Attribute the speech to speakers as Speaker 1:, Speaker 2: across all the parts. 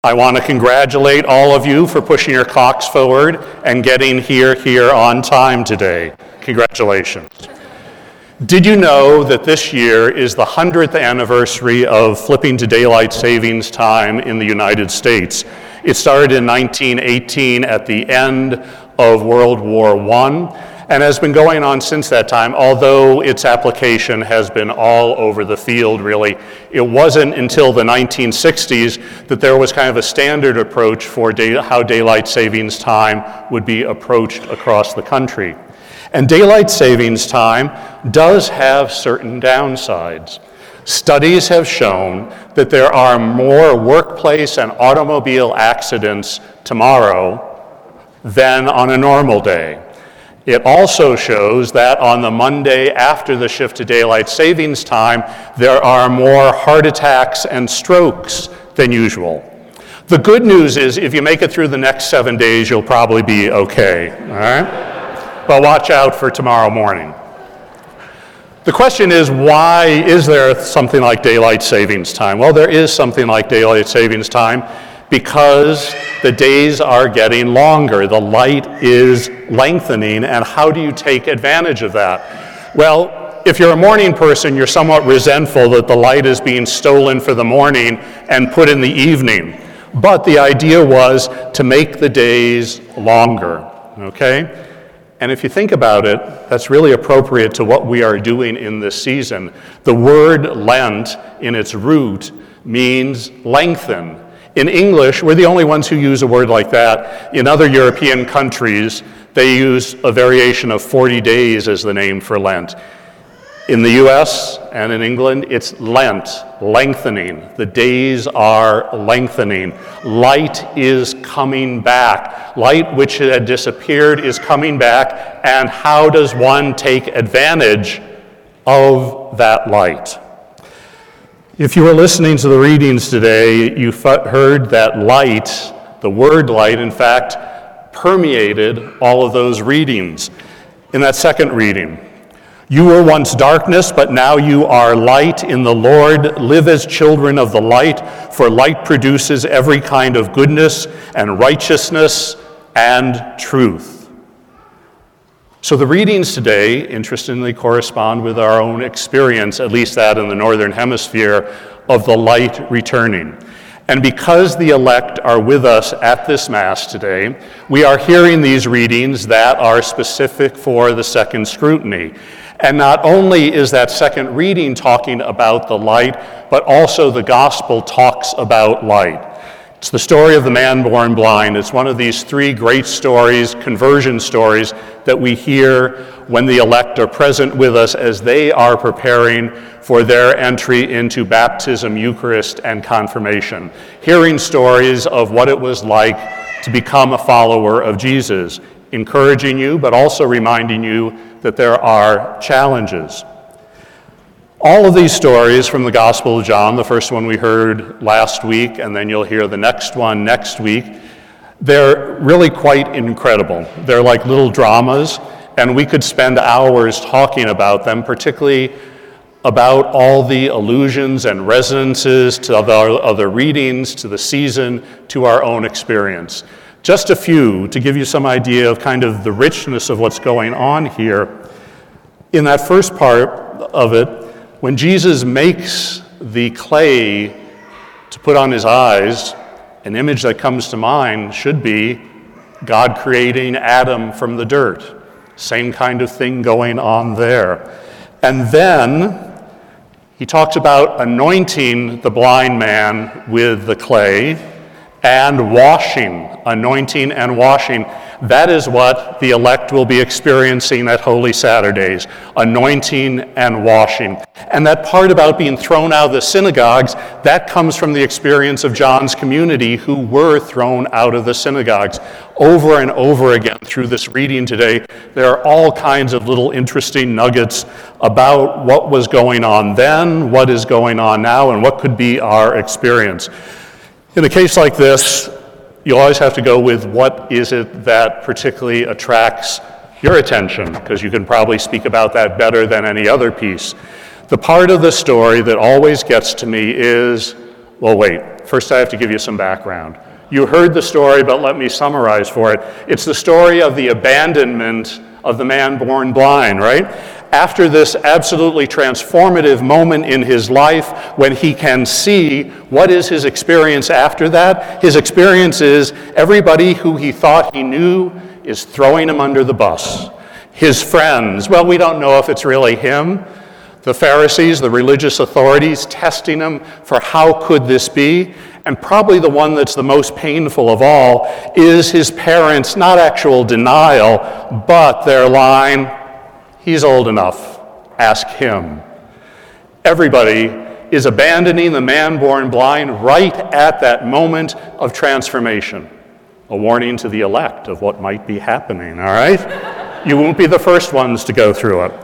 Speaker 1: I want to congratulate all of you for pushing your clocks forward and getting here on time today. Congratulations. Did you know that this year is the 100th anniversary of flipping to daylight savings time in the United States? It started in 1918 at the end of World War I and has been going on since that time, although its application has been all over the field, really. It wasn't until the 1960s that there was kind of a standard approach for how daylight savings time would be approached across the country. And daylight savings time does have certain downsides. Studies have shown that there are more workplace and automobile accidents tomorrow than on a normal day. It also shows that on the Monday after the shift to daylight savings time, there are more heart attacks and strokes than usual. The good news is if you make it through the next 7 days, you'll probably be okay, all right? But watch out for tomorrow morning. The question is, why is there something like daylight savings time? Well, there is something like daylight savings time because the days are getting longer. The light is lengthening, and how do you take advantage of that? Well, if you're a morning person, you're somewhat resentful that the light is being stolen for the morning and put in the evening. But the idea was to make the days longer, okay? And if you think about it, that's really appropriate to what we are doing in this season. The word Lent, in its root, means lengthen. In English, we're the only ones who use a word like that. In other European countries, they use a variation of 40 days as the name for Lent. In the US and in England, it's Lent, lengthening. The days are lengthening. Light is coming back. Light which had disappeared is coming back, and how does one take advantage of that light? If you were listening to the readings today, you heard that light, the word light, in fact, permeated all of those readings. In that second reading, you were once darkness, but now you are light in the Lord. Live as children of the light, for light produces every kind of goodness and righteousness and truth. So the readings today, interestingly, correspond with our own experience, at least that in the Northern Hemisphere, of the light returning. And because the elect are with us at this Mass today, we are hearing these readings that are specific for the second scrutiny. And not only is that second reading talking about the light, but also the gospel talks about light. It's the story of the man born blind. It's one of these three great stories, conversion stories, that we hear when the elect are present with us as they are preparing for their entry into baptism, Eucharist, and confirmation. Hearing stories of what it was like to become a follower of Jesus, encouraging you, but also reminding you that there are challenges. All of these stories from the Gospel of John, the first one we heard last week, and then you'll hear the next one next week, they're really quite incredible. They're like little dramas, and we could spend hours talking about them, particularly about all the allusions and resonances to other readings, to the season, to our own experience. Just a few to give you some idea of kind of the richness of what's going on here. In that first part of it, when Jesus makes the clay to put on his eyes, an image that comes to mind should be God creating Adam from the dirt. Same kind of thing going on there. And then he talks about anointing the blind man with the clay and washing, anointing and washing. That is what the elect will be experiencing at Holy Saturdays, anointing and washing. And that part about being thrown out of the synagogues, that comes from the experience of John's community who were thrown out of the synagogues. Over and over again through this reading today, there are all kinds of little interesting nuggets about what was going on then, what is going on now, and what could be our experience. In a case like this, you always have to go with what is it that particularly attracts your attention, because you can probably speak about that better than any other piece. The part of the story that always gets to me is Well, wait. First, I have to give you some background. You heard the story, but let me summarize for it. It's the story of the abandonment of the man born blind, right? After this absolutely transformative moment in his life, when he can see, what is his experience after that? His experience is everybody who he thought he knew is throwing him under the bus. His friends, well, we don't know if it's really him. The Pharisees, the religious authorities, testing him for how could this be? And probably the one that's the most painful of all is his parents' not actual denial, but their line, he's old enough, ask him. Everybody is abandoning the man born blind right at that moment of transformation. A warning to the elect of what might be happening, all right? You won't be the first ones to go through it.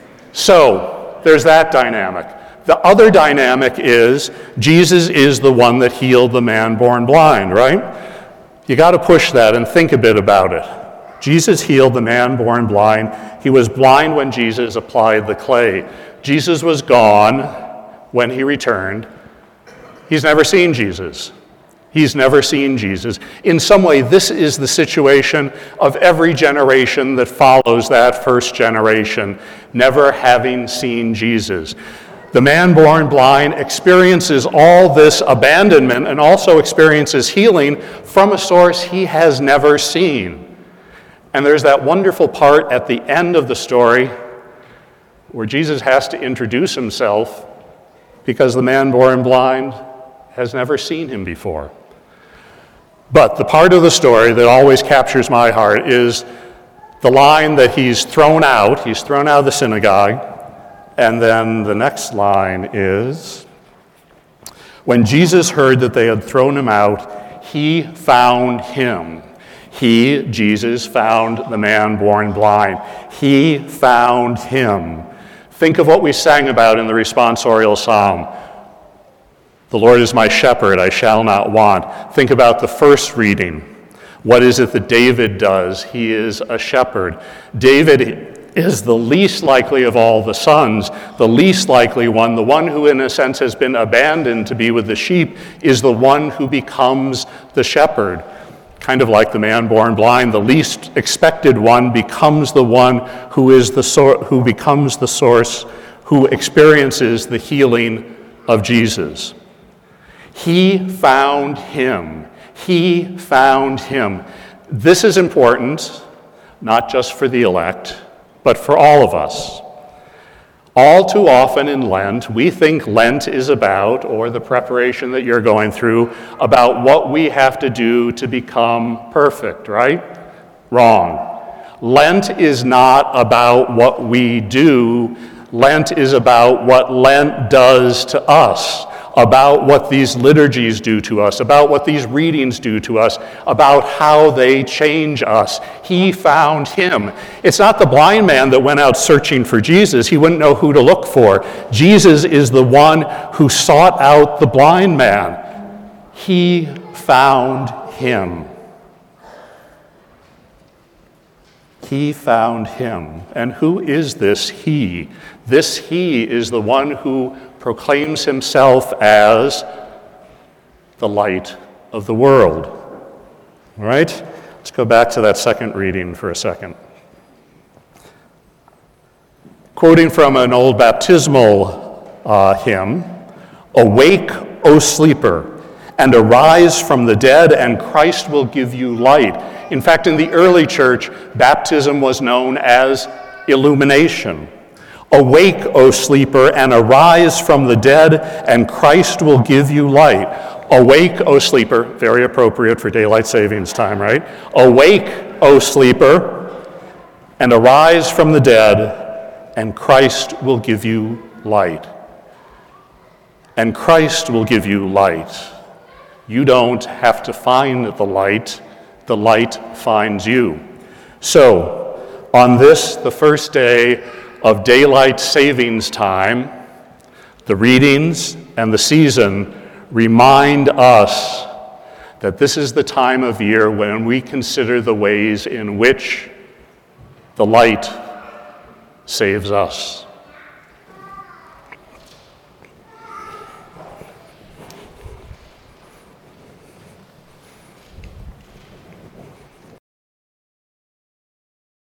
Speaker 1: So, there's that dynamic. The other dynamic is Jesus is the one that healed the man born blind, right? You got to push that and think a bit about it. Jesus healed the man born blind. He was blind when Jesus applied the clay. Jesus was gone when he returned. He's never seen Jesus. He's never seen Jesus. In some way, this is the situation of every generation that follows that first generation, never having seen Jesus. The man born blind experiences all this abandonment and also experiences healing from a source he has never seen. And there's that wonderful part at the end of the story where Jesus has to introduce himself because the man born blind has never seen him before. But the part of the story that always captures my heart is the line that he's thrown out of the synagogue, and then the next line is, when Jesus heard that they had thrown him out, he found him. He, Jesus, found the man born blind. He found him. Think of what we sang about in the responsorial psalm. The Lord is my shepherd, I shall not want. Think about the first reading. What is it that David does? He is a shepherd. David is the least likely of all the sons, the least likely one, the one who in a sense has been abandoned to be with the sheep, is the one who becomes the shepherd. Kind of like the man born blind, the least expected one becomes the one who is who becomes the source, who experiences the healing of Jesus. He found him. He found him. This is important, not just for the elect, but for all of us. All too often in Lent, we think Lent is about, or the preparation that you're going through, about what we have to do to become perfect, right? Wrong. Lent is not about what we do. Lent is about what Lent does to us, about what these liturgies do to us, about what these readings do to us, about how they change us. He found him. It's not the blind man that went out searching for Jesus. He wouldn't know who to look for. Jesus is the one who sought out the blind man. He found him. He found him. And who is this he? This he is the one who proclaims himself as the light of the world. All right? Let's go back to that second reading for a second. Quoting from an old baptismal hymn, "Awake, O sleeper, and arise from the dead, and Christ will give you light." In fact, in the early church, baptism was known as illumination. Awake, O sleeper, and arise from the dead, and Christ will give you light. Awake, O sleeper, very appropriate for daylight savings time, right? Awake, O sleeper, and arise from the dead, and Christ will give you light. And Christ will give you light. You don't have to find the light finds you. So, on this, the first day of daylight savings time, the readings and the season remind us that this is the time of year when we consider the ways in which the light saves us.